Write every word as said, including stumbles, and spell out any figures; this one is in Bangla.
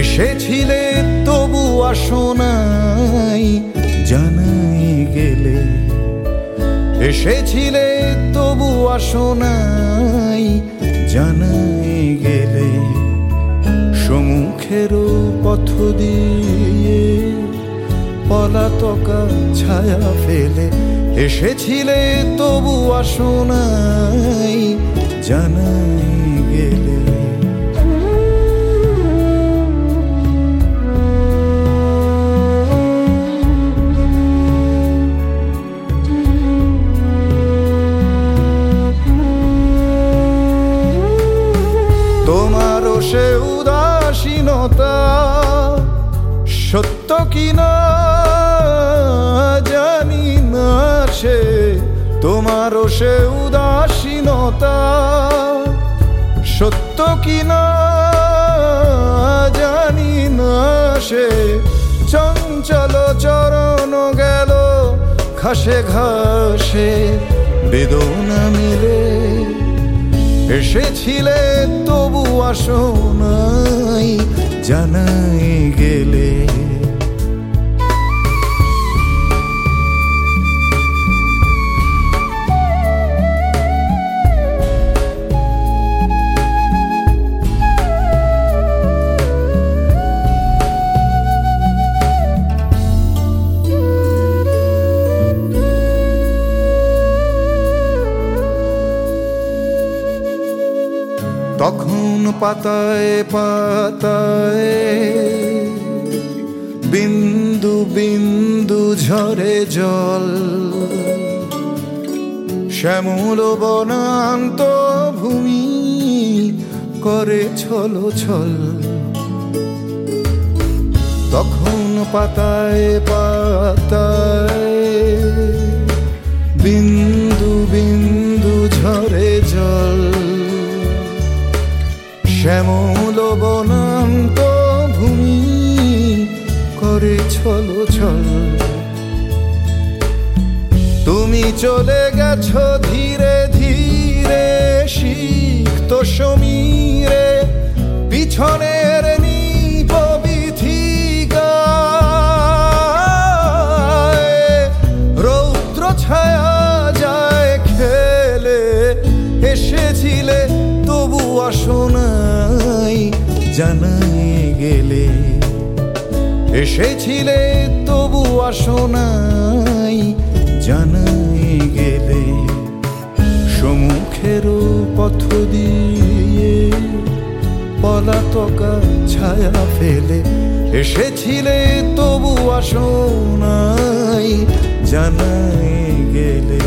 এসেছিলে তবু আসো নাই জানাই গেলে, এসেছিলে তবু আসো নাই জানাই গেলে। সম্মুখেরও পথ দিয়ে পলাতকা ছায়া ফেলে, এসেছিলে তবু আসো নাই জানাই গেলে। তোমারও সে উদাসীনতা সত্য কিনা জানি না, সে তোমারও সে উদাসীনতা সত্য কিনা জানি না। সে চঞ্চল চরণ গেল ঘাসে ঘাসে বেদনা মিলে, এসেছিলে তবু আসো নাই জানাই গেলে। তখন পাতায় পাতায় বিন্দু বিন্দু ঝরে জল, শ্যামল বনান্ত ভূমি করে ছল ছল। তখন পাতায় পাতায় বিন্দু বিন্দু ঝরে জল, শ্যামল বনান্ত ভূমি করে ছল ছল। তুমি চলে গেছো ধীরে ধীরে সিক্ত সমীরে, পিছনের নিপবিথিকায় রৌদ্র ছায়া যায় খেলে, এসেছিলে তবু আসো নাই জানাই গেলে, এসেছিলে তবু আসো নাই জানাই গেলে। সম্মুখেরও পথ দিয়ে পলাতকা ছায়া ফেলে, এসেছিলে তবু আসো নাই জানাই গেলে।